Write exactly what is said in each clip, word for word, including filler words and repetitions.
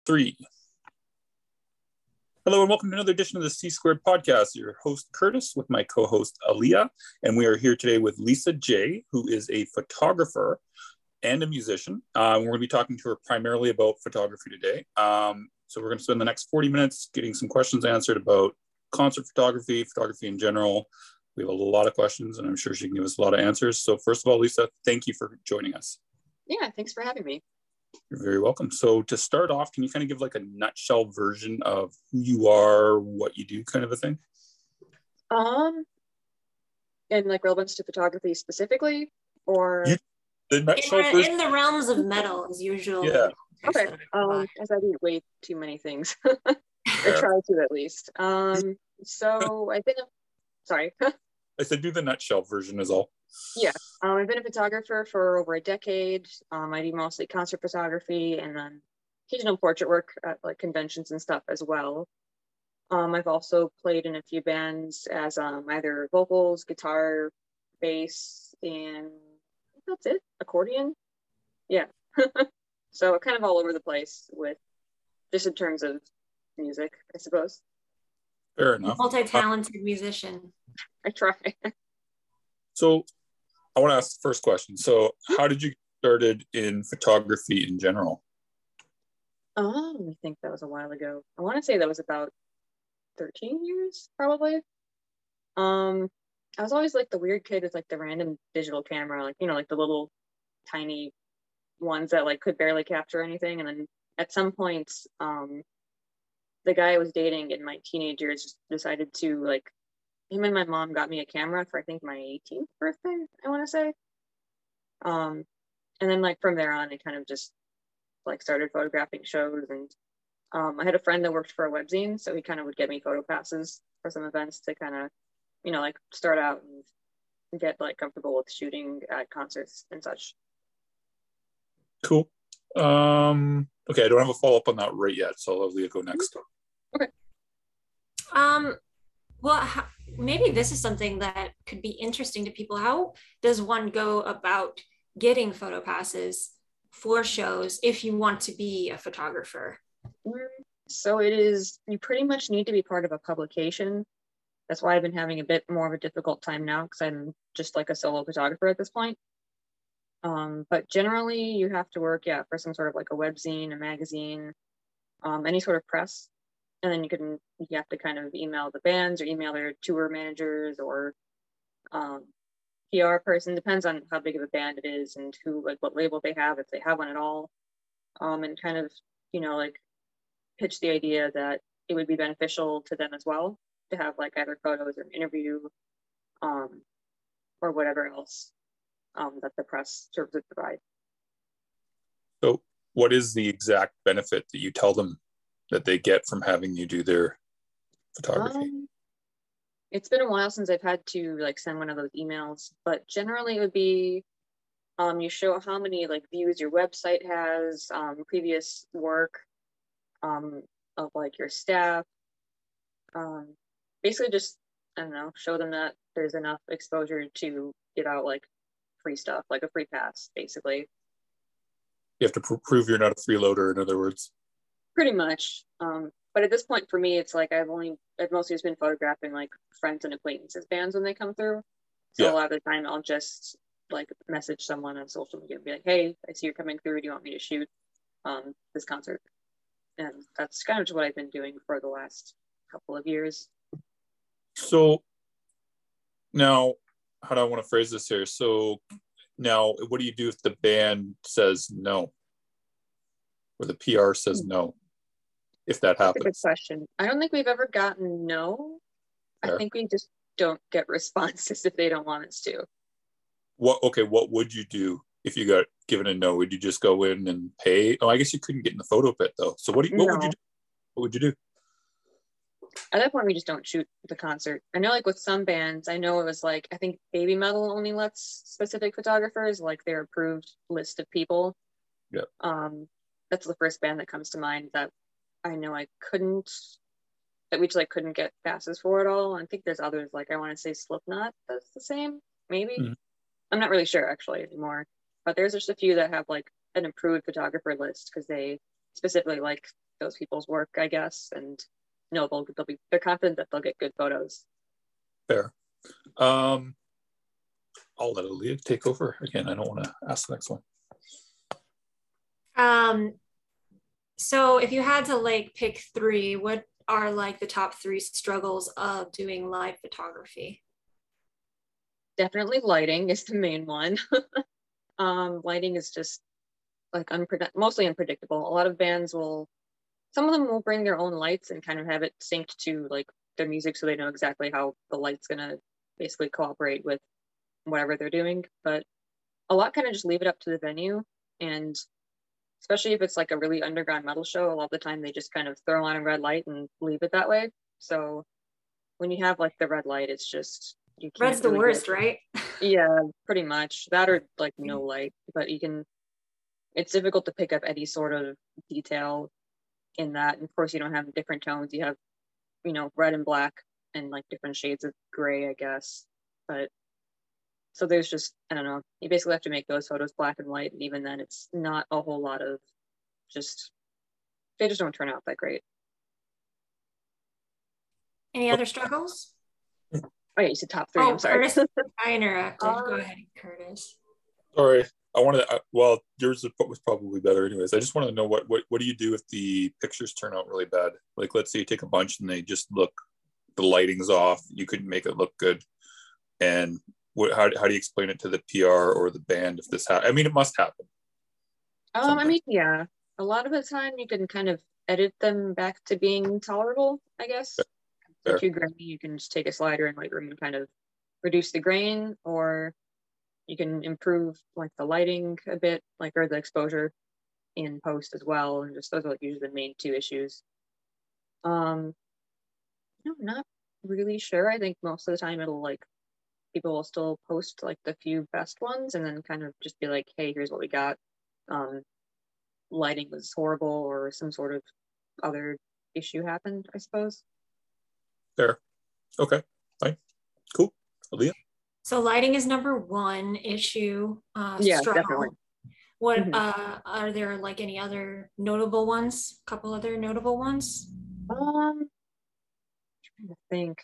Three. Hello and welcome to another edition of the C Squared Podcast. Your host Curtis with my co-host Aaliyah, and we are here today with Lisa J, who is a photographer and a musician. Uh, we're going to be talking to her primarily about photography today. Um, so we're going to spend the next forty minutes getting some questions answered about concert photography, photography in general. We have a lot of questions, and I'm sure she can give us a lot of answers. So first of all, Lisa, thank you for joining us. Yeah, thanks for having me. You're very welcome. So to start off, can you kind of give like a nutshell version of who you are, what you do, kind of a thing? Um, and like relevance to photography specifically, or you, the nutshell in, version? in the realms of metal is usually. Yeah. Okay. Um, as I do way too many things, or try to at least. Um, so I've been. A, sorry. I said do the nutshell version is all. Yeah, um, I've been a photographer for over a decade. Um, I do mostly concert photography and then occasional portrait work at like conventions and stuff as well. Um, I've also played in a few bands as um, either vocals, guitar, bass, and that's it, accordion. Yeah, so kind of all over the place with just in terms of music, I suppose. Fair enough. Multi-talented uh, musician. I try. So I want to ask the first question. So how did you get started in photography in general? Um, I think that was a while ago. I want to say that was about thirteen years, probably. Um, I was always like the weird kid with like the random digital camera, like, you know, like the little tiny ones that like could barely capture anything. And then at some point, um, the guy I was dating in my teenage years decided to like, him and my mom got me a camera for I think my eighteenth birthday, I want to say. Um, and then like from there on, I kind of just like started photographing shows, and um, I had a friend that worked for a webzine, so he kind of would get me photo passes for some events to kind of, you know, like start out and get like comfortable with shooting at concerts and such. Cool. Um, okay, I don't have a follow up on that right yet, so I'll let Leah go next. Okay. Um. Well, how, maybe this is something that could be interesting to people. How does one go about getting photo passes for shows if you want to be a photographer? So it is, you pretty much need to be part of a publication. That's why I've been having a bit more of a difficult time now, because I'm just like a solo photographer at this point. Um, but generally you have to work, yeah, for some sort of like a webzine, a magazine, um, any sort of press. And then you can, you have to kind of email the bands or email their tour managers or um, P R person, depends on how big of a band it is and who, like what label they have, if they have one at all. Um, and kind of, you know, like pitch the idea that it would be beneficial to them as well to have like either photos or an interview um, or whatever else um, that the press serves to provide. So what is the exact benefit that you tell them that they get from having you do their photography? Um, it's been a while since I've had to like send one of those emails, but generally it would be um, you show how many like views your website has, um, previous work um, of like your staff. Um, basically just, I don't know, show them that there's enough exposure to give out like free stuff, like a free pass, basically. You have to pr- prove you're not a freeloader, in other words. Pretty much. Um, but at this point for me, it's like I've only, I've mostly just been photographing like friends and acquaintances bands when they come through. So yeah. A lot of the time I'll just like message someone on social media and be like, hey, I see you're coming through. Do you want me to shoot um, this concert? And that's kind of just what I've been doing for the last couple of years. So now, how do I want to phrase this here? So now what do you do if the band says no? Or the P R says no? If that happens. That's a good question. I don't think we've ever gotten no. Fair. I think we just don't get responses if they don't want us to. What? Okay, what would you do if you got given a no? Would you just go in and pay? Oh, I guess you couldn't get in the photo pit though. So what? Do you, what no. would you do? What would you do? At that point, we just don't shoot the concert. I know, like with some bands, I know it was like I think Baby Metal only lets specific photographers, like their approved list of people. Yeah. Um, that's the first band that comes to mind that I know I couldn't, that we just like couldn't get passes for at all. I think there's others, like I want to say Slipknot, that's the same, maybe. Mm-hmm. I'm not really sure actually anymore, but there's just a few that have like an approved photographer list because they specifically like those people's work, I guess, and no, they'll they'll be they're confident that they'll get good photos. Fair. Um, I'll let Aaliyah take over again. I don't want to ask the next one. Um, so if you had to like pick three, what are like the top three struggles of doing live photography? Definitely lighting is the main one. um, lighting is just like unpredict mostly unpredictable. A lot of bands will, some of them will bring their own lights and kind of have it synced to like their music so they know exactly how the light's gonna basically cooperate with whatever they're doing. But a lot kind of just leave it up to the venue, and especially if it's like a really underground metal show, a lot of the time they just kind of throw on a red light and leave it that way. So when you have like the red light, it's just you can't Red's the really worst, get, right? yeah, pretty much that, or like no light. But you can, it's difficult to pick up any sort of detail in that. And of course, you don't have different tones. You have, you know, red and black and like different shades of gray, I guess. But so there's just, I don't know, you basically have to make those photos black and white. And even then, it's not a whole lot of just, they just don't turn out that great. Any other struggles? Oh, yeah, you said top three. Oh, I'm sorry. Curtis, I interrupted. Um, Go ahead, Curtis. Sorry, I wanted to, well, yours was probably better anyways. I just want to know what, what, what do you do if the pictures turn out really bad? Like, let's say you take a bunch and they just look, the lighting's off, you couldn't make it look good. And what, how, how do you explain it to the P R or the band if this happens? I mean, it must happen. Um, Sometimes. I mean, yeah, a lot of the time you can kind of edit them back to being tolerable, I guess. If they're too grainy, you can just take a slider in Lightroom and kind of reduce the grain, or you can improve like the lighting a bit, like, or the exposure in post as well. And just those are like usually the main two issues. Um, no, not really sure. I think most of the time it'll like, people will still post like the few best ones and then kind of just be like, hey, here's what we got. Um, lighting was horrible or some sort of other issue happened, I suppose. Fair. Okay, fine. Cool. Aaliyah? So lighting is number one issue. Uh, Yeah, struggle. definitely. What Mhm. uh, are there like any other notable ones? A couple other notable ones? Um, trying to think.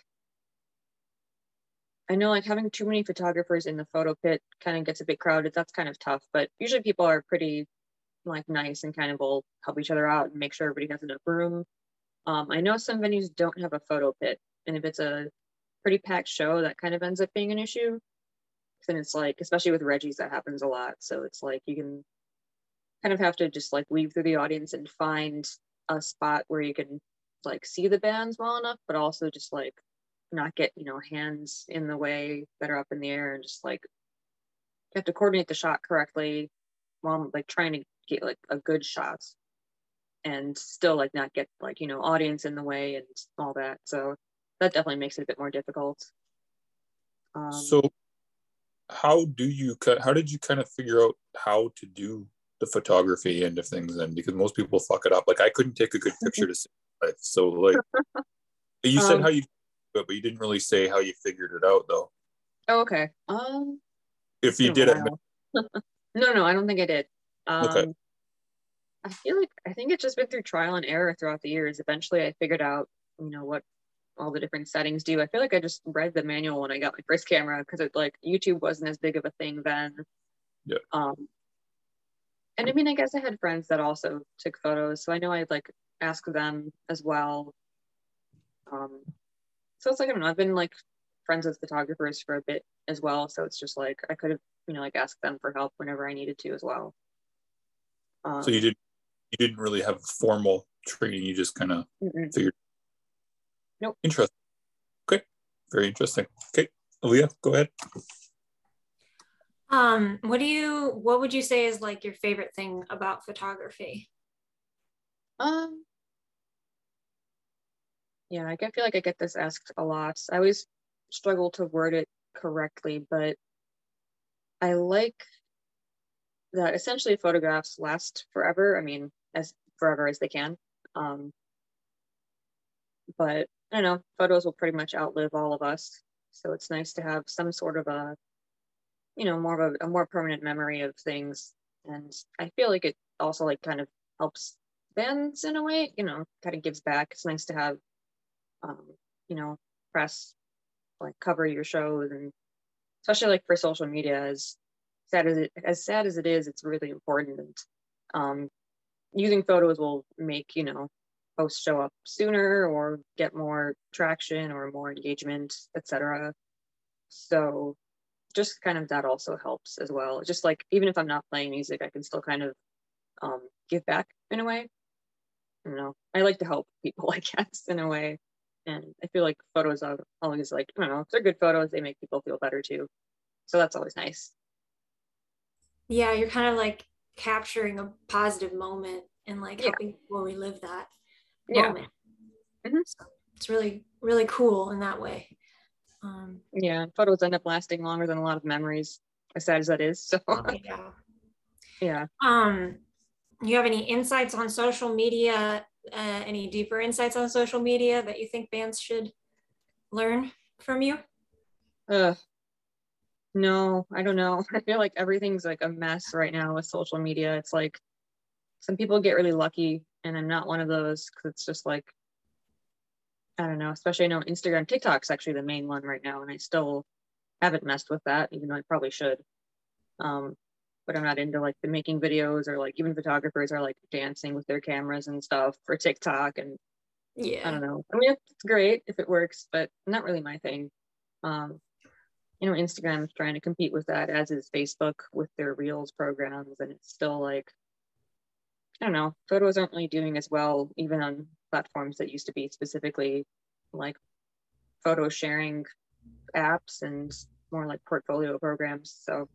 I know like having too many photographers in the photo pit kind of gets a bit crowded. That's kind of tough, but usually people are pretty like nice and kind of will help each other out and make sure everybody has enough room. Um, I know some venues don't have a photo pit, and if it's a pretty packed show, that kind of ends up being an issue. And it's like, especially with Reggie's, that happens a lot. So it's like you can kind of have to just like weave through the audience and find a spot where you can like see the bands well enough, but also just like not get, you know, hands in the way that are up in the air, and just like you have to coordinate the shot correctly while like trying to get like a good shot and still like not get like, you know, audience in the way and all that. So that definitely makes it a bit more difficult. Um, so how do you cut, how did you kind of figure out how to do the photography end of things then? Because most people fuck it up. Like I couldn't take a good picture to see it. So like you said um, how you do it, but you didn't really say how you figured it out though. oh, okay. Um, If you did it. no, no, I don't think I did. Um, Okay. I feel like I think it's just been through trial and error throughout the years. Eventually, I figured out, you know, what all the different settings do. I feel like I just read the manual when I got my first camera because it like YouTube wasn't as big of a thing then. Yeah. Um, and I mean, I guess I had friends that also took photos, so I know I'd like ask them as well. Um, so it's like I don't know. I've been like friends with photographers for a bit as well, so it's just like I could have, you know, like asked them for help whenever I needed to as well. Um, So you did you didn't really have formal training, you just kind of mm-mm. figured. Nope. Interesting. Okay. Very interesting. Okay. Aaliyah, go ahead. Um, what do you what would you say is like your favorite thing about photography? Um, yeah, I feel like I get this asked a lot. I always struggle to word it correctly, but I like that essentially photographs last forever. I mean, as forever as they can. Um, but I don't know, photos will pretty much outlive all of us. So it's nice to have some sort of a, you know, more of a, a more permanent memory of things. And I feel like it also like kind of helps bands in a way, you know, kind of gives back. It's nice to have, um, you know, press like cover your shows, and especially like for social media, as sad as it as sad as it is, it's really important. And um, using photos will make, you know, posts show up sooner or get more traction or more engagement, et cetera. So just kind of that also helps as well. Just like even if I'm not playing music, I can still kind of um, give back in a way. I don't know. I like to help people, I guess, in a way. And I feel like photos are always like, I don't know, if they're good photos, they make people feel better too. So that's always nice. Yeah, you're kind of like capturing a positive moment and like Yeah. helping people relive that Yeah. moment. Mm-hmm. So it's really, really cool in that way. Um, yeah, photos end up lasting longer than a lot of memories, as sad as that is. So yeah. yeah. Um, you have any insights on social media? Uh, any deeper insights on social media that you think bands should learn from you? Uh, no, I don't know. I feel like everything's like a mess right now with social media. It's like some people get really lucky, and I'm not one of those, because it's just like, I don't know, especially I know Instagram, TikTok's actually the main one right now, and I still haven't messed with that, even though I probably should. Um, but I'm not into like the making videos, or like even photographers are like dancing with their cameras and stuff for TikTok. And Yeah. I don't know. I mean, it's great if it works, but not really my thing. Um, you know, Instagram is trying to compete with that, as is Facebook with their Reels programs, and it's still like, I don't know, photos aren't really doing as well, even on platforms that used to be specifically like photo sharing apps and more like portfolio programs. So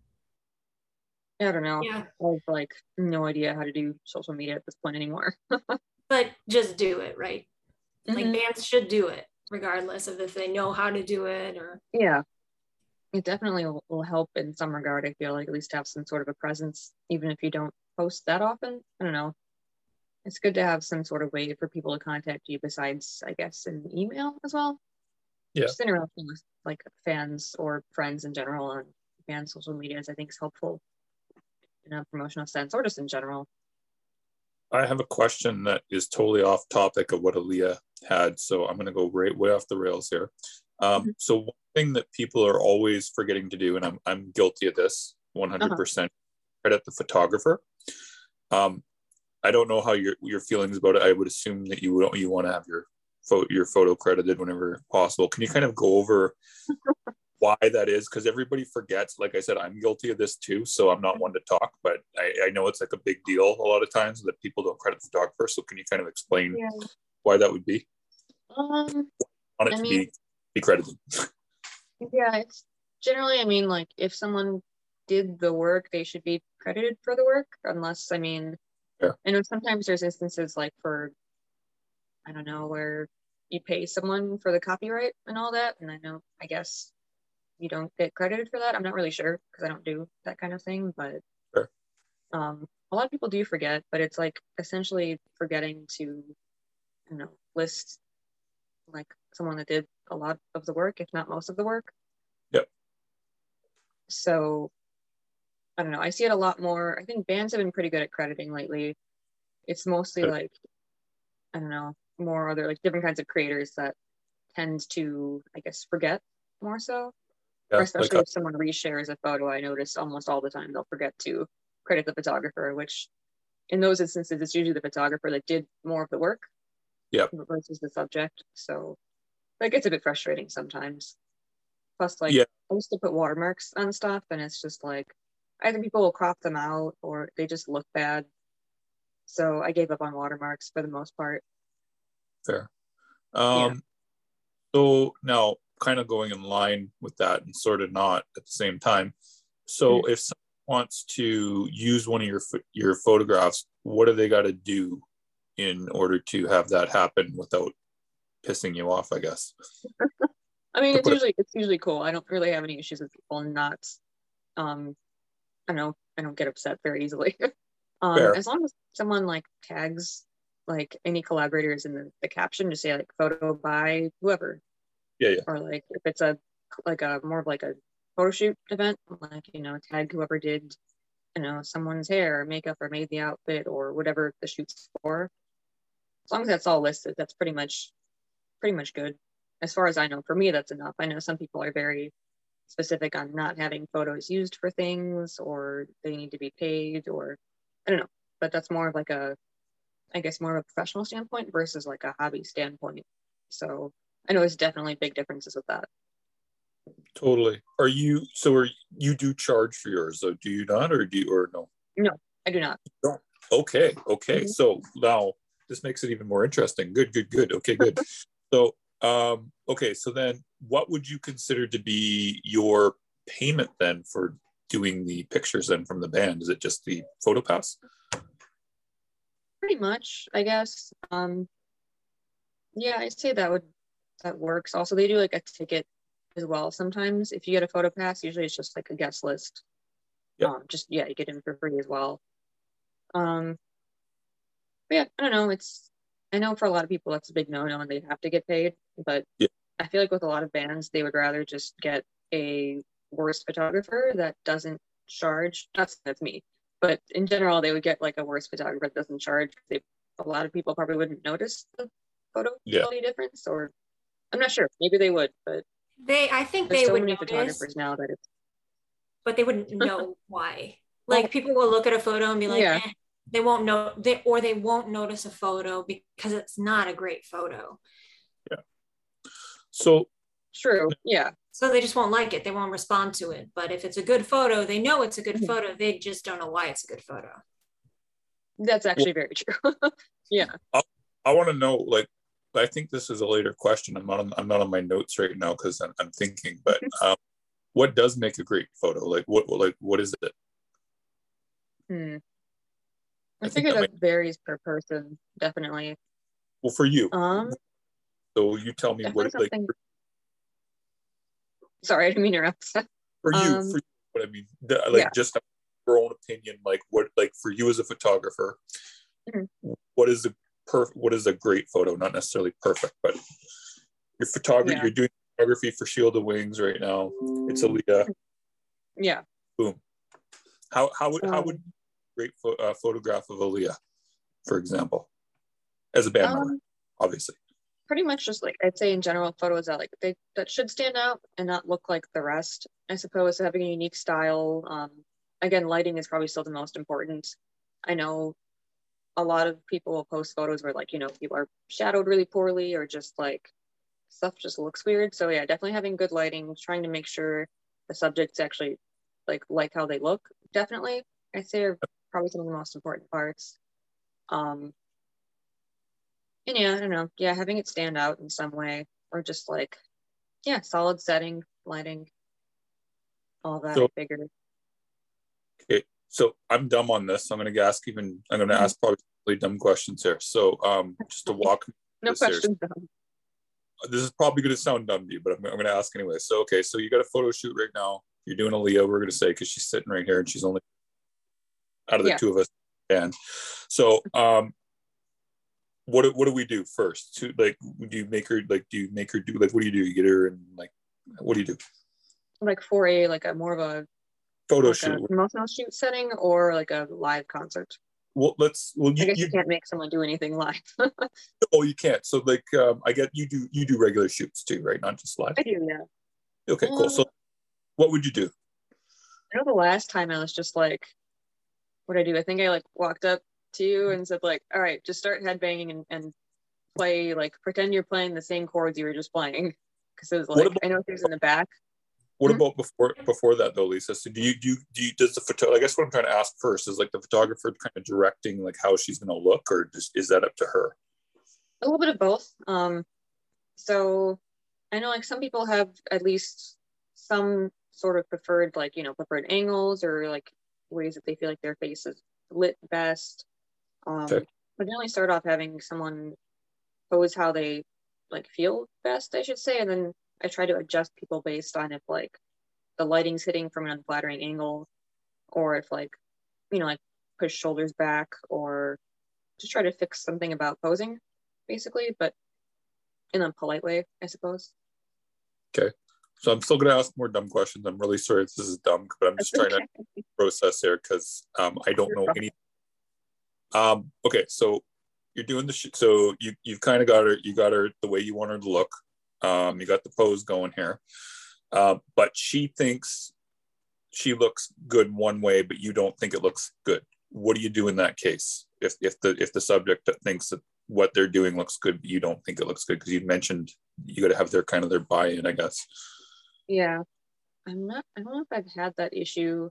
I don't know. Yeah. I have like no idea how to do social media at this point anymore. But just do it, right? Mm-hmm. Like bands should do it, regardless of if they know how to do it or. Yeah, it definitely will, will help in some regard. I feel like at least have some sort of a presence, even if you don't post that often. I don't know. It's good to have some sort of way for people to contact you besides, I guess, an email as well. Yeah. Just interacting with like fans or friends in general on band social medias, I think, is helpful in a promotional sense, or just in general. I have a question that is totally off topic of what Aaliyah had, so I'm going to go right way off the rails here. Um, mm-hmm. So one thing that people are always forgetting to do, and I'm I'm guilty of this one hundred percent, uh-huh. credit the photographer. Um, I don't know how your your feelings about it. I would assume that you would you want to have your photo your photo credited whenever possible. Can you kind of go over why that is? Because everybody forgets. Like I said, I'm guilty of this too, so I'm not one to talk, but I, I know it's like a big deal a lot of times that people don't credit the photographer. So can you kind of explain yeah. why that would be? Um, on it I to mean, be, be credited. Yeah, it's generally, I mean, like if someone did the work, they should be credited for the work, unless, I mean, yeah. I know sometimes there's instances like for, I don't know, where you pay someone for the copyright and all that, and I know, I guess you don't get credited for that. I'm not really sure because I don't do that kind of thing, but sure. um, a lot of people do forget, but it's like essentially forgetting to, you know, list like someone that did a lot of the work, if not most of the work. Yep. So I don't know. I see it a lot more. I think bands have been pretty good at crediting lately. It's mostly Good. like, I don't know, more other like different kinds of creators that tend to, I guess, forget more so. Yeah, or especially like, if someone reshares a photo, I notice almost all the time they'll forget to credit the photographer, which in those instances, it's usually the photographer that did more of the work yeah. versus the subject. So that gets a bit frustrating sometimes. Plus, like, yeah. I used to put watermarks on stuff, and it's just like, either people will crop them out or they just look bad. So I gave up on watermarks for the most part. Fair. Um, yeah. So now, kind of going in line with that and sort of not at the same time. So mm-hmm. if someone wants to use one of your your photographs, what do they got to do in order to have that happen without pissing you off, I guess? I mean, it's usually it, it's usually cool. I don't really have any issues with people not, um, I don't know, I don't get upset very easily. um, Fair. As long as someone like tags like any collaborators in the, the caption to say like photo by whoever. Yeah, yeah. Or like if it's a like a more of like a photo shoot event, like, you know, tag whoever did you know, someone's hair or makeup or made the outfit or whatever the shoot's for. As long as that's all listed, that's pretty much pretty much good. As far as I know, for me, that's enough. I know some people are very specific on not having photos used for things, or they need to be paid, or I don't know. But that's more of like a, I guess, more of a professional standpoint versus like a hobby standpoint. So I know there's definitely big differences with that. Totally. Are you, so are you do charge for yours, though, do you not, or do you, or no? No, I do not. No. Okay. Okay. Mm-hmm. So now this makes it even more interesting. Good, good, good. Okay, good. So, um, okay. So then what would you consider to be your payment then for doing the pictures then from the band? Is it just the photo pass? Pretty much, I guess. Um, yeah, I'd say that would, that works. Also, they do like a ticket as well. Sometimes if you get a photo pass, usually it's just like a guest list. Yep. Um, just, yeah, you get in for free as well. Um, but yeah, I don't know. It's, I know for a lot of people that's a big no-no and they have to get paid, but yeah. I feel like with a lot of bands, they would rather just get a worse photographer that doesn't charge. That's, that's me. But in general, they would get like a worse photographer that doesn't charge. They, a lot of people probably wouldn't notice the photo yeah. quality difference, or I'm not sure. Maybe they would, but they, I think there's they so would many notice, photographers now that it's, but they wouldn't know why. Like people will look at a photo and be like, yeah. eh. They won't know, they, or they won't notice a photo because it's not a great photo. Yeah. So true. Yeah. So they just won't like it. They won't respond to it. But if it's a good photo, they know it's a good Mm-hmm. photo. They just don't know why it's a good photo. That's actually well, very true. yeah. I, I want to know, like, I think this is a later question. I'm not on, I'm not on my notes right now because I'm, I'm thinking, but um, what does make a great photo? Like, what, like, what is it? Hmm. I, I think figure that, that might... varies per person, definitely. Well, for you. Um. So you tell me what, like, something... Sorry, I didn't mean to interrupt. For you, um, for you, what I mean, the, like, yeah. just your own opinion, like, what, like, for you as a photographer, mm-hmm. what is a perfect, what is a great photo? Not necessarily perfect, but your photography, yeah. you're doing photography for Shield of Wings right now. It's Aaliyah. Yeah. Boom. How how would um, how would great pho- uh, photograph of Aaliyah, for example, as a band um, member, obviously. Pretty much just like I'd say in general, photos that like they that should stand out and not look like the rest. I suppose having a unique style. Um, again, lighting is probably still the most important. I know a lot of people will post photos where like you know people are shadowed really poorly or just like stuff just looks weird. So yeah, definitely having good lighting, trying to make sure the subjects actually like like how they look. Definitely, I'd say are probably some of the most important parts. Um, and yeah, I don't know. Yeah, having it stand out in some way, or just like, yeah, solid setting, lighting, all that. So, I figured. Okay, so I'm dumb on this. So I'm going to ask even. I'm going to mm-hmm. ask probably really dumb questions here. So, um, just to walk. no questions dumb. This is probably going to sound dumb to you, but I'm, I'm going to ask anyway. So, okay, so you got a photo shoot right now. You're doing Aaliyah. We're going to say because she's sitting right here and she's only out of the yeah. two of us. And so, um. What what do we do first? To like, do you make her like? Do you make her do like? What do you do? You get her and like, what do you do? Like for a like a more of a photo like shoot, a promotional shoot setting, or like a live concert. Well, let's. Well, you, I guess you, you can't make someone do anything live. Oh, you can't. So like, um, I get you do you do regular shoots too, right? Not just live. I do, yeah. Okay, cool. So, what would you do? I know the last time I was just like, what did I do? I think I like walked up to you and said like, all right, just start headbanging and, and play like pretend you're playing the same chords you were just playing, because it was like about, I know there's in the back. What mm-hmm. about before before that though, Lisa? So do you do you, do you does the photo? I guess what I'm trying to ask first is like the photographer kind of directing like how she's going to look, or just is that up to her? A little bit of both. Um, so I know like some people have at least some sort of preferred like you know preferred angles or like ways that they feel like their face is lit best. Um, okay. But generally start off having someone pose how they like feel best, I should say, and then I try to adjust people based on if like the lighting's hitting from an unflattering angle, or if like you know like push shoulders back, or just try to fix something about posing, basically, but in a polite way, I suppose. Okay. So I'm still going to ask more dumb questions. I'm really sorry if this is dumb, but I'm just That's trying okay. to process there because um, I don't You're know fine. any. Um, okay, so you're doing the sh- so you you've kind of got her. You got her the way you want her to look. Um, you got the pose going here, uh, but she thinks she looks good one way, but you don't think it looks good. What do you do in that case? If if the if the subject thinks that what they're doing looks good, but you don't think it looks good because you mentioned you got to have their kind of their buy-in, I guess. Yeah. I'm not, I don't know if I've had that issue.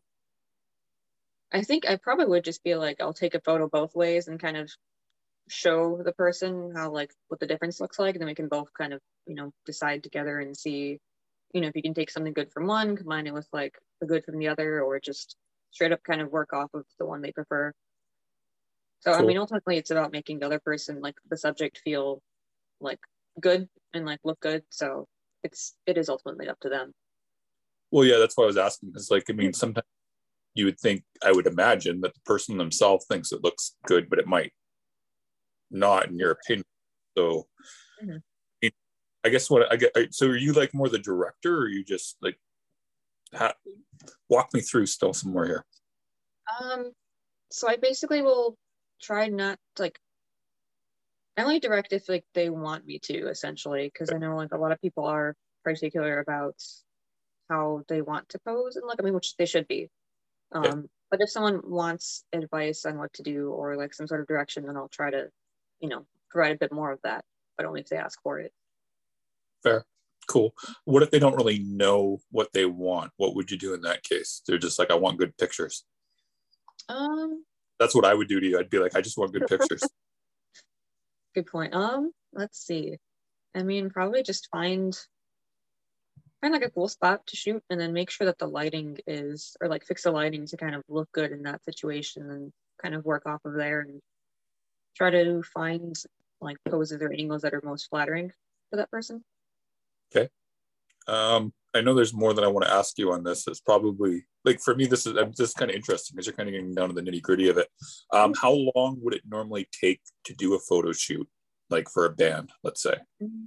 I think I probably would just be like, I'll take a photo both ways and kind of show the person how, like, what the difference looks like. And then we can both kind of, you know, decide together and see, you know, if you can take something good from one, combine it with like the good from the other, or just straight up kind of work off of the one they prefer. So, Cool. I mean, ultimately it's about making the other person, like the subject, feel like good and like look good. So it's, it is ultimately up to them. Well, yeah, that's why I was asking. Because, like, I mean, sometimes you would think, I would imagine that the person themselves thinks it looks good, but it might not, in your opinion. So, Mhm. I guess what I get. So, are you like more the director, or are you just like, ha- walk me through still some more here? Um, so I basically will try not to, like, I only direct if like they want me to, essentially, because I know like a lot of people are particular about how they want to pose and look. I mean, which they should be. Yeah. Um, but if someone wants advice on what to do or like some sort of direction, then I'll try to, you know, provide a bit more of that, but only if they ask for it. Fair. Cool. What if they don't really know what they want? What would you do in that case? They're just like, I want good pictures. Um, That's what I would do to you. I'd be like, I just want good pictures. Good point. Um, let's see. I mean, probably just find find like a cool spot to shoot and then make sure that the lighting is, or like fix the lighting to kind of look good in that situation and kind of work off of there and try to find like poses or angles that are most flattering for that person. Okay. Um, I know there's more than I want to ask you on this. It's probably like, for me, this is this is kind of interesting because you're kind of getting down to the nitty gritty of it. Um, how long would it normally take to do a photo shoot, like for a band, let's say?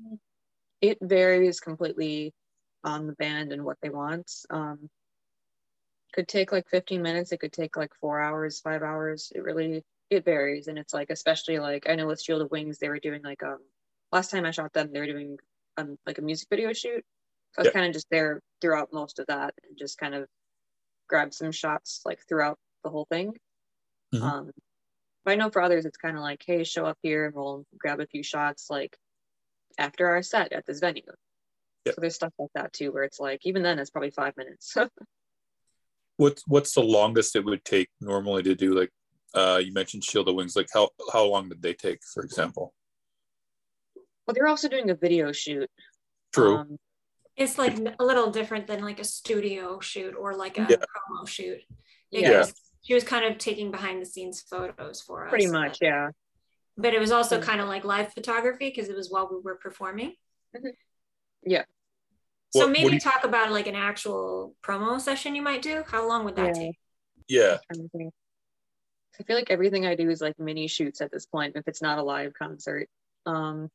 It varies completely on the band and what they want. Um, could take like fifteen minutes. It could take like four hours, five hours. It really, it varies. And it's like, especially like, I know with Shield of Wings, they were doing like, um, last time I shot them, they were doing um, like a music video shoot. So I was Yeah. kind of just there throughout most of that and just kind of grab some shots like throughout the whole thing. Mhm. Um, but I know for others, it's kind of like, hey, show up here and we'll grab a few shots like after our set at this venue. Yeah. So there's stuff like that too, where it's like, even then it's probably five minutes. What's what's the longest it would take normally to do, like, uh, you mentioned Shield of Wings, like how, how long did they take, for example? Well, they're also doing a video shoot. True. Um, It's like a little different than like a studio shoot or like a Yeah. promo shoot. Yeah. Because she was kind of taking behind the scenes photos for us. pretty much, but, yeah. but it was also Mm. kind of like live photography because it was while we were performing. Yeah. So What- what maybe do you- talk about like an actual promo session you might do. How long would that Yeah. take? Yeah. I'm trying to think. I feel like everything I do is like mini shoots at this point, if it's not a live concert. Um,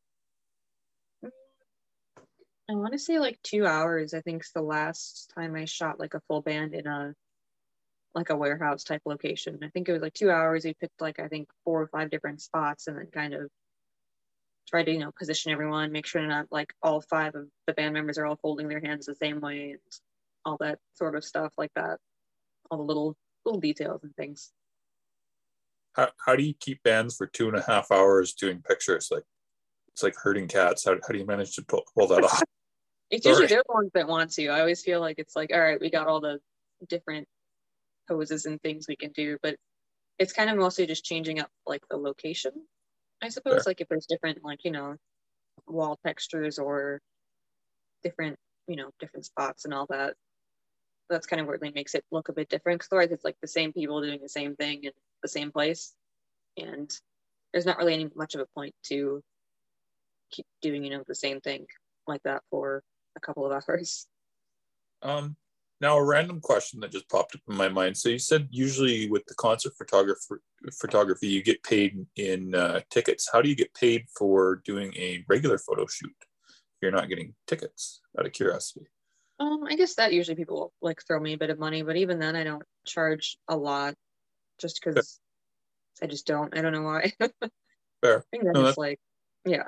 I want to say like two hours. I think is the last time I shot like a full band in a like a warehouse type location. I think it was like two hours. We picked like I think four or five different spots and then kind of try to, you know, position everyone, make sure not like all five of the band members are all holding their hands the same way and all that sort of stuff like that. All the little little details and things. How, how do you keep bands for two and a half hours doing pictures? Like, it's like herding cats. How, how do you manage to pull, pull that off? It's Sorry. usually they're the ones that want to. I always feel like it's like, all right, we got all the different poses and things we can do, but it's kind of mostly just changing up like the location, I suppose. Fair. Like if there's different, like, you know, wall textures or different, you know, different spots and all that. That's kind of where it makes it look a bit different. Because otherwise it's like the same people doing the same thing in the same place. And there's not really any much of a point to keep doing, you know, the same thing like that for a couple of hours. Um, now a random question that just popped up in my mind. So you said usually with the concert photographer photography, you get paid in uh, tickets. How do you get paid for doing a regular photo shoot? you're not getting tickets, out of curiosity? Um, I guess that usually people like throw me a bit of money, but even then I don't charge a lot just because I just don't. I don't know why. Fair. I think that's No, just that's... like, yeah.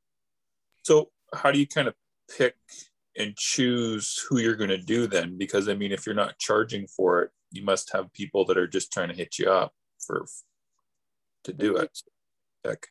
So how do you kind of pick and choose who you're going to do then? Because I mean, if you're not charging for it, you must have people that are just trying to hit you up for to do it. Heck.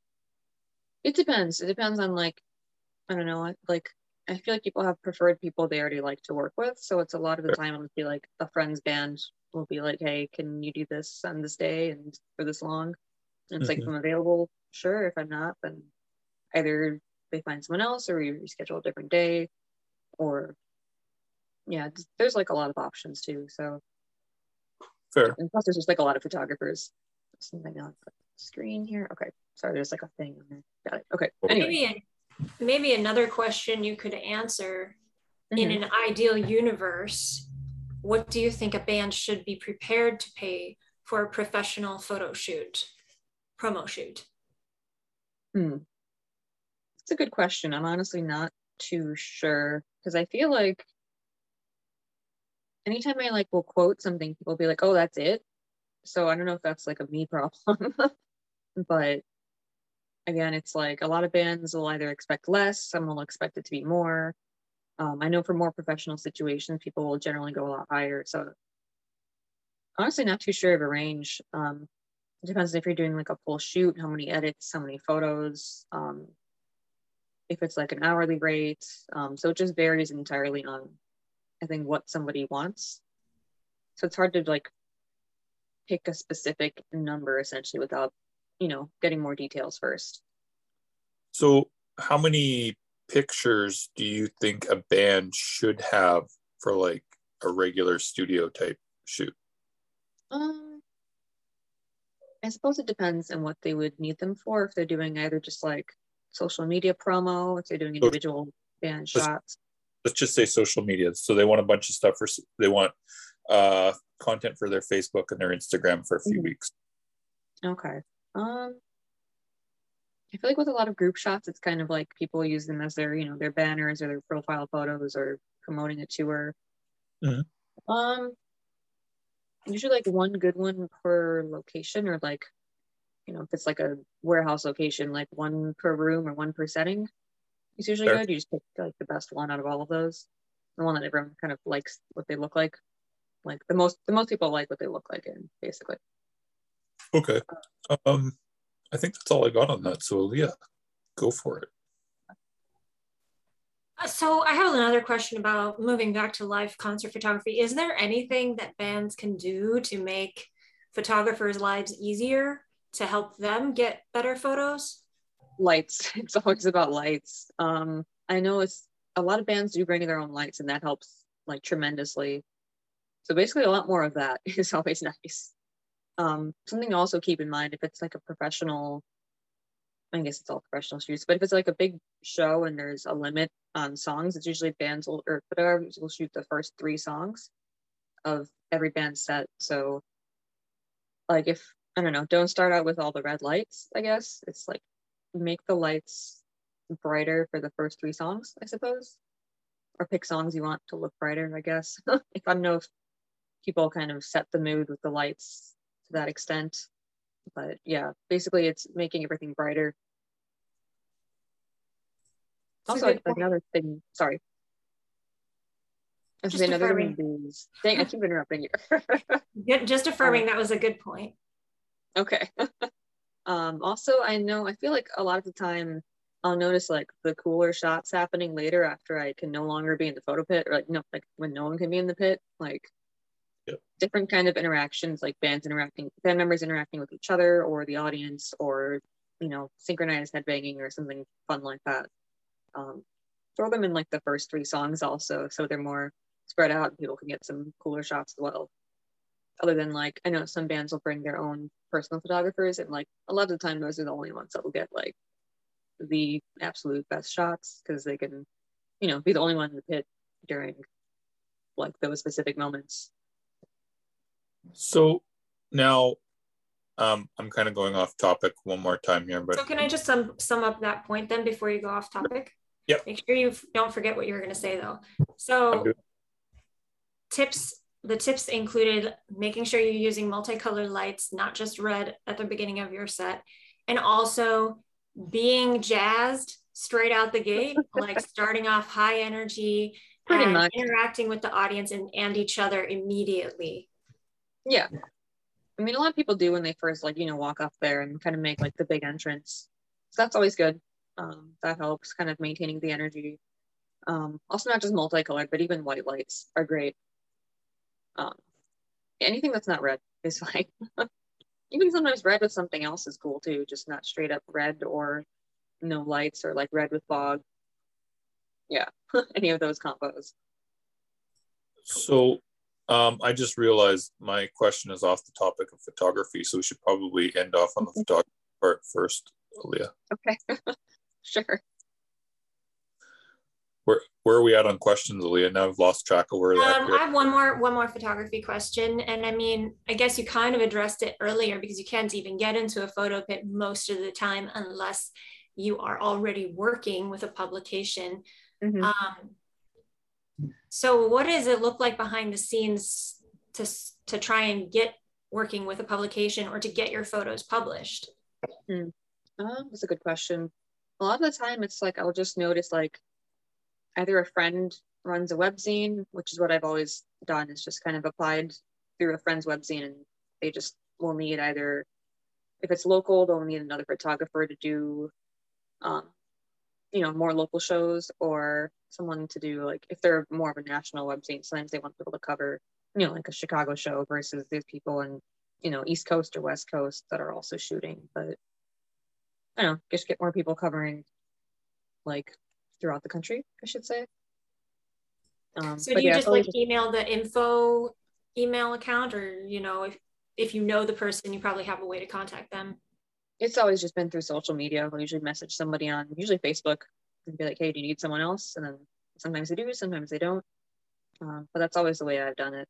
It depends. It depends on like, I don't know, like I feel like people have preferred people they already like to work with. So it's a lot of the Fair. time it'll be like a friend's band will be like, hey, can you do this on this day and for this long? And it's Mm-hmm. like, if I'm available, sure. If I'm not, then either they find someone else or we reschedule a different day, or yeah, there's like a lot of options too. So Fair. and plus there's just like a lot of photographers. Something on the screen here. Okay, sorry, there's like a thing on there. Got it. Okay. Anyway. Maybe, a, maybe another question you could answer, mm-hmm. in an ideal universe, what do you think a band should be prepared to pay for a professional photo shoot, promo shoot? Hmm. It's a good question. I'm honestly not too sure because I feel like anytime I like will quote something, people will be like, oh, that's it. So I don't know if that's like a me problem, but again, it's like a lot of bands will either expect less, some will expect it to be more. Um, I know for more professional situations, people will generally go a lot higher. So honestly, not too sure of a range. Um, it depends if you're doing like a full shoot, how many edits, how many photos, um, if it's like an hourly rate. Um, so it just varies entirely on, I think, what somebody wants. So it's hard to like pick a specific number essentially without, you know, getting more details first. So how many pictures do you think a band should have for like a regular studio type shoot? Um, I suppose it depends on what they would need them for. If they're doing either just like social media promo, if they're doing individual band let's, shots. Let's just say social media. So they want a bunch of stuff for, they want uh, content for their Facebook and their Instagram for a few mm-hmm. weeks. Okay. Um, I feel like with a lot of group shots, it's kind of like people use them as their, you know, their banners or their profile photos or promoting a tour. Mm-hmm. Um, usually like one good one per location, or like, you know, if it's like a warehouse location, like one per room or one per setting. It's usually sure. good. You just pick like the best one out of all of those. The one that everyone kind of likes what they look like. Like the most, the most people like what they look like in, basically. Okay. Um, I think that's all I got on that. So Leah, go for it. So I have another question about moving back to live concert photography. Is there anything that bands can do to make photographers' lives easier to help them get better photos? Lights. It's always about lights. Um, I know it's a lot of bands do bring their own lights, and that helps like tremendously. So basically, a lot more of that is always nice. Um, something to also keep in mind if it's like a professional, I guess it's all professional shoots, but if it's like a big show and there's a limit on songs, it's usually bands will, or photographers will shoot the first three songs of every band set. So like if, I don't know, don't start out with all the red lights, I guess. It's like make the lights brighter for the first three songs, I suppose. Or pick songs you want to look brighter, I guess. If I don't know if people kind of set the mood with the lights to that extent. But yeah, basically it's making everything brighter. Also, like, another thing, sorry. I was just another thing is, dang, I keep interrupting you. Yeah, just affirming um, that was a good point. Okay. um, also, I know, I feel like a lot of the time I'll notice like the cooler shots happening later after I can no longer be in the photo pit, or like, no, like when no one can be in the pit, like yep. different kind of interactions, like bands interacting, band members interacting with each other or the audience, or, you know, synchronized headbanging or something fun like that. Um, throw them in like the first three songs also, so they're more spread out and people can get some cooler shots as well. Other than like, I know some bands will bring their own personal photographers, and like a lot of the time those are the only ones that will get like the absolute best shots because they can, you know, be the only one in the pit during like those specific moments. So now um, I'm kind of going off topic one more time here, but so can I just sum, sum up that point then before you go off topic? Yep. Make sure you f- don't forget what you were going to say though. So tips, the tips included making sure you're using multicolored lights, not just red at the beginning of your set, and also being jazzed straight out the gate, like starting off high energy Pretty and much. interacting with the audience and, and each other immediately. Yeah. I mean, a lot of people do when they first, like, you know, walk up there and kind of make like the big entrance. So that's always good. Um, that helps kind of maintaining the energy. Um, also, not just multicolored, but even white lights are great. Um, anything that's not red is fine. Even sometimes red with something else is cool too, just not straight up red or no lights or like red with fog. Yeah, any of those combos. So um, I just realized my question is off the topic of photography, so we should probably end off on the photography part first, Aaliyah. Okay, sure. Where where are we at on questions, Aaliyah? Now I've lost track of where that. Um, I have one more one more photography question, and I mean, I guess you kind of addressed it earlier because you can't even get into a photo pit most of the time unless you are already working with a publication. Mm-hmm. Um, so, what does it look like behind the scenes to to try and get working with a publication or to get your photos published? Hmm. Um, that's a good question. A lot of the time, it's like I'll just notice like either a friend runs a webzine, which is what I've always done, is just kind of applied through a friend's webzine, and they just will need either, if it's local, they'll need another photographer to do, um, you know, more local shows, or someone to do like, if they're more of a national webzine, sometimes they want people to cover, you know, like a Chicago show versus there's people in, you know, East Coast or West Coast that are also shooting. But I don't know, just get more people covering like throughout the country, I should say. Um, so but do you yeah, just like just, email the info email account, or you know, if if you know the person, you probably have a way to contact them? it's always just been through social media. I'll usually message somebody on usually Facebook and be like, hey, do you need someone else? And then sometimes they do, sometimes they don't. Um, but that's always the way I've done it.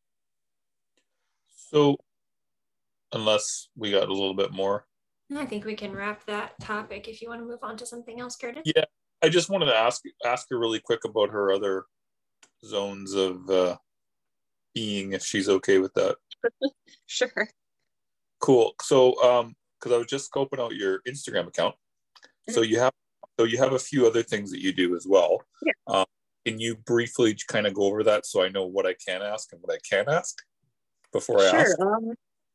So unless we got a little bit more. I think we can wrap that topic if you want to move on to something else, Curtis. Yeah, I just wanted to ask ask her really quick about her other zones of uh, being, if she's okay with that. Sure. Cool. So, um, because I was just scoping out your Instagram account, so you have so you have a few other things that you do as well. Yeah. Um, can you briefly kind of go over that so I know what I can ask and what I can't ask before I Sure. ask? Um,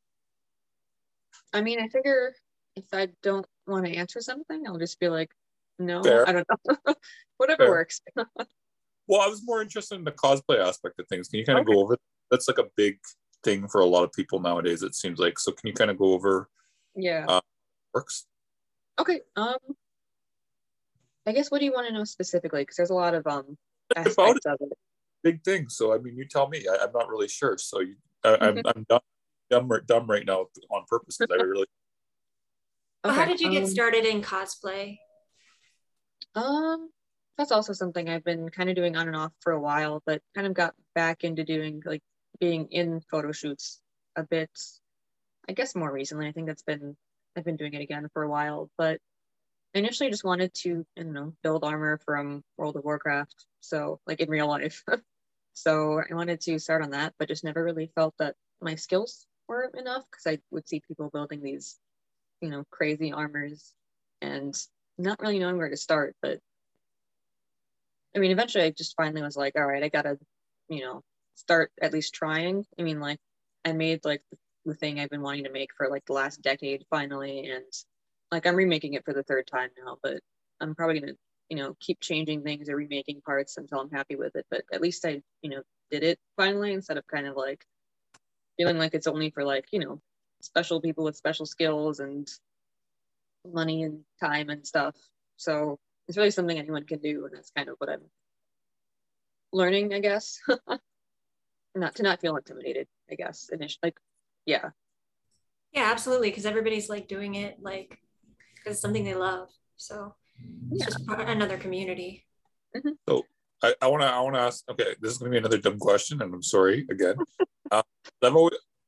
I mean, I figure if I don't want to answer something, I'll just be like, no, Fair. I don't know. Whatever Fair. works. Well, I was more interested in the cosplay aspect of things. Can you kind of Okay. go over? That's like a big thing for a lot of people nowadays, it seems like. So can you kind of go over Yeah. uh, works? Okay. Um, I guess what do you want to know specifically? Because there's a lot of um aspects of it. Big thing. So I mean, you tell me. I, I'm not really sure. So you, I, I'm I'm dumb, dumb, dumb right now on purpose because I really. Well, Okay. how did you get um, started in cosplay? Um, that's also something I've been kind of doing on and off for a while, but kind of got back into doing like being in photo shoots a bit, I guess more recently. I think that's been, I've been doing it again for a while, but I initially just wanted to, I don't know, build armor from World of Warcraft. So like in real life. So I wanted to start on that, but just never really felt that my skills were enough because I would see people building these, you know, crazy armors and not really knowing where to start. But I mean, eventually I just finally was like, all right, I gotta, you know, start at least trying. I mean, like I made like the thing I've been wanting to make for like the last decade finally. And like I'm remaking it for the third time now, but I'm probably gonna, you know, keep changing things or remaking parts until I'm happy with it. But at least I, you know, did it finally instead of kind of like feeling like it's only for like, you know, special people with special skills and money and time and stuff. So it's really something anyone can do, and that's kind of what I'm learning, I guess. Not to not feel intimidated, I guess. Initially, like, yeah. Yeah, absolutely. Because everybody's like doing it like because it's something they love. So it's Yeah. just another community. Mm-hmm. So I, I want to I want to ask. Okay, this is going to be another dumb question, and I'm sorry again. uh, I've always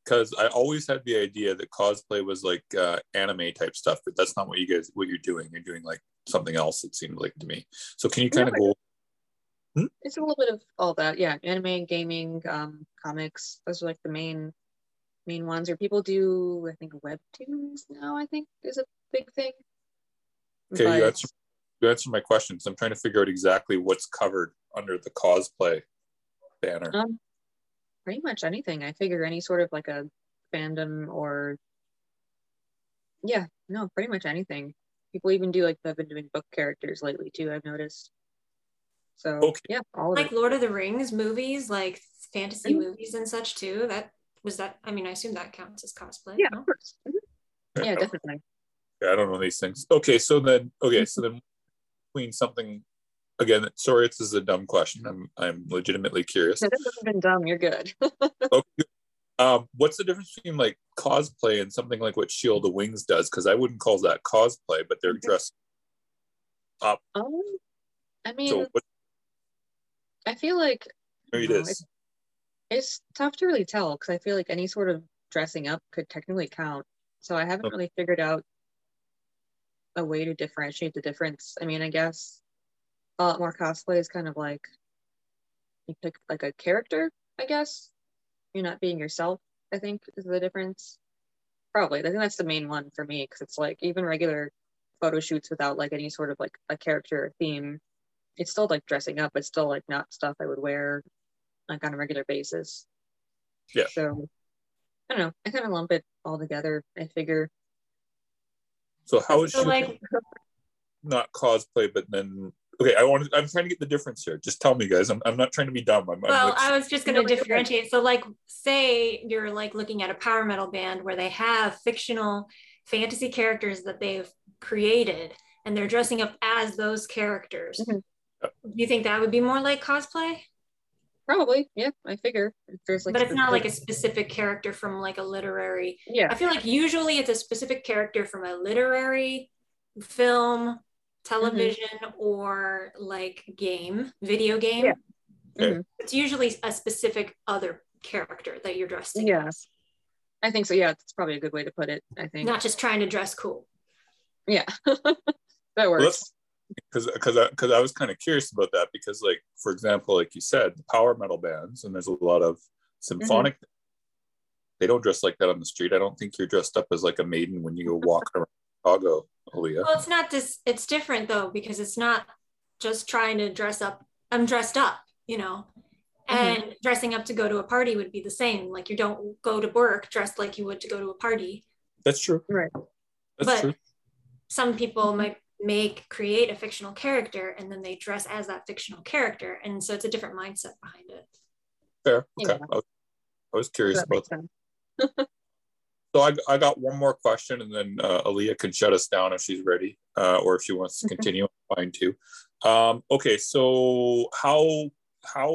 because I always had the idea that cosplay was like uh, anime type stuff, but that's not what you guys what you're doing. You're doing like something else. It seemed like to me. So can you kind of go? Hmm? It's a little bit of all that, yeah. Anime, gaming, um, comics. Those are like the main main ones. Or people do, I think, webtoons now. I think is a big thing. Okay, but... you answered you answered my questions. I'm trying to figure out exactly what's covered under the cosplay banner. Um, pretty much anything. I figure any sort of like a fandom or yeah, no, pretty much anything. People even do like they've been doing book characters lately too, I've noticed. So okay. Yeah, all of like it. Lord of the Rings movies, like fantasy mm-hmm. movies and such too. That was that. I mean, I assume that counts as cosplay. Yeah, no? of course. Mm-hmm. Yeah, definitely. Yeah, I don't know these things. Okay, so then okay, mm-hmm. so then between something again, sorry, this is a dumb question. I'm I'm legitimately curious. It hasn't been dumb. You're good. Okay. Um, what's the difference between like cosplay and something like what Shield of Wings does? Because I wouldn't call that cosplay, but they're dressed up. Um, I mean, so what, I feel like maybe it is. It's, it's tough to really tell because I feel like any sort of dressing up could technically count. So I haven't okay. really figured out a way to differentiate the difference. I mean, I guess a lot more cosplay is kind of like you pick like a character, I guess. You're not being yourself, I think, is the difference. Probably. I think that's the main one for me, because it's like even regular photo shoots without like any sort of like a character or theme, it's still like dressing up. It's still like not stuff I would wear like on a regular basis. Yeah. So I don't know. I kind of lump it all together, I figure. So how is so she like not cosplay, but then okay, I want to, I'm trying to get the difference here. Just tell me, guys. I'm, I'm not trying to be dumb. I'm, well, I'm like, I was just going to differentiate. So like, say you're like looking at a power metal band where they have fictional fantasy characters that they've created and they're dressing up as those characters. Mm-hmm. Do you think that would be more like cosplay? Probably, yeah, I figure. If there's like but it's not like a specific character from like a literary. Yeah. I feel like usually it's a specific character from a literary film, television, mm-hmm. or like game, video game. Yeah. Mm-hmm. It's usually a specific other character that you're dressing yeah. as. I think so. Yeah, that's probably a good way to put it. I think not just trying to dress cool. Yeah, that works. Because well, because because I, I was kind of curious about that because, like, for example, like you said, the power metal bands, and there's a lot of symphonic. Mm-hmm. They don't dress like that on the street. I don't think you're dressed up as like a maiden when you go walk around Chicago, Aaliyah. Well, it's not this. It's different though because it's not just trying to dress up. I'm dressed up, you know. And mm-hmm. dressing up to go to a party would be the same. Like you don't go to work dressed like you would to go to a party. That's true. Right. That's but true. Some people might make, create a fictional character and then they dress as that fictional character. And so it's a different mindset behind it. Fair. Okay. Yeah. I, was, I was curious that about that. So I, I got one more question and then uh, Aaliyah can shut us down if she's ready uh, or if she wants to continue. Fine too. Um, okay. So how, how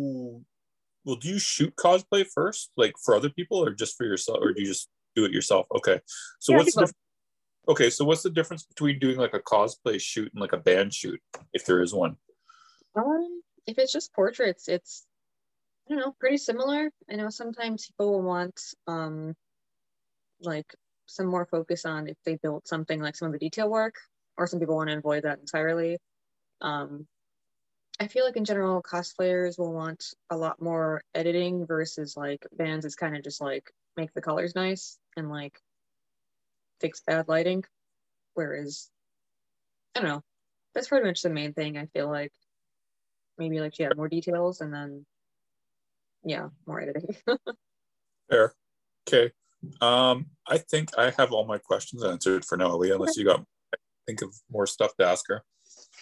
well do you shoot cosplay first, like for other people or just for yourself, or do you just do it yourself? Okay, so yeah, what's the diff- okay so what's the difference between doing like a cosplay shoot and like a band shoot, if there is one? Um if it's just portraits, it's I don't know, pretty similar. I know sometimes people will want um like some more focus on if they built something, like some of the detail work, or some people want to avoid that entirely. um I feel like in general, cosplayers will want a lot more editing versus like bands is kind of just like make the colors nice and like fix bad lighting. Whereas, I don't know, that's pretty much the main thing. I feel like maybe like, yeah, more details and then, yeah, more editing. Fair. Okay. Um, I think I have all my questions answered for now, Aaliyah, unless you got, I think of more stuff to ask her.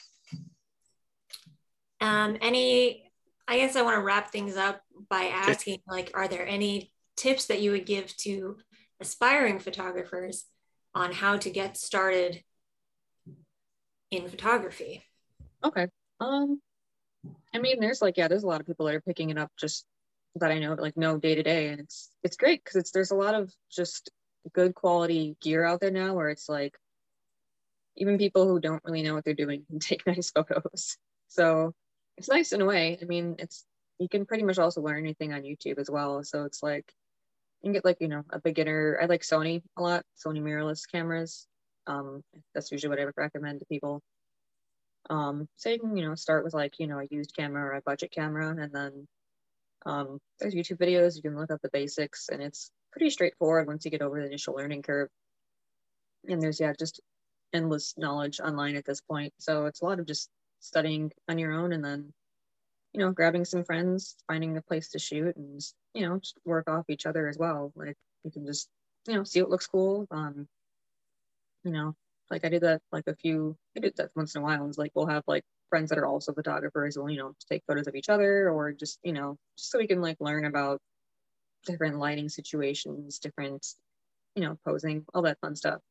Um, any, I guess I want to wrap things up by asking, like, are there any tips that you would give to aspiring photographers on how to get started in photography? Okay. Um, I mean, there's like, yeah, there's a lot of people that are picking it up just that I know, like, know day to day, and it's it's great because it's there's a lot of just good quality gear out there now where it's like even people who don't really know what they're doing can take nice photos. So it's nice in a way. I mean, it's you can pretty much also learn anything on YouTube as well. So it's like you can get like, you know, a beginner. I like Sony a lot, Sony mirrorless cameras. Um, that's usually what I would recommend to people. Um, so you can, you know, start with like, you know, a used camera or a budget camera, and then um, there's YouTube videos. You can look up the basics, and it's pretty straightforward once you get over the initial learning curve. And there's, yeah, just endless knowledge online at this point. So it's a lot of just studying on your own, and then, you know, grabbing some friends, finding a place to shoot, and just, you know, just work off each other as well. Like you can just, you know, see what looks cool. Um, you know, like I do that like a few, I do that once in a while. It's like we'll have like friends that are also photographers, will, you know, take photos of each other, or just, you know, just so we can like learn about different lighting situations, different, you know, posing, all that fun stuff.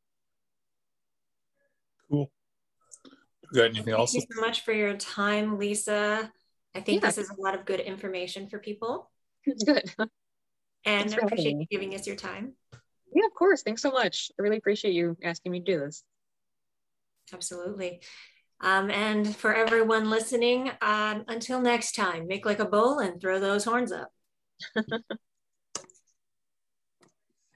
Cool. You got anything Thank else? you so much for your time, Lisa. I think Yeah. this is a lot of good information for people. It's good. And Thanks for appreciate having you me. giving us your time. Yeah, of course. Thanks so much. I really appreciate you asking me to do this. Absolutely. Um, and for everyone listening, um, until next time, make like a bull and throw those horns up.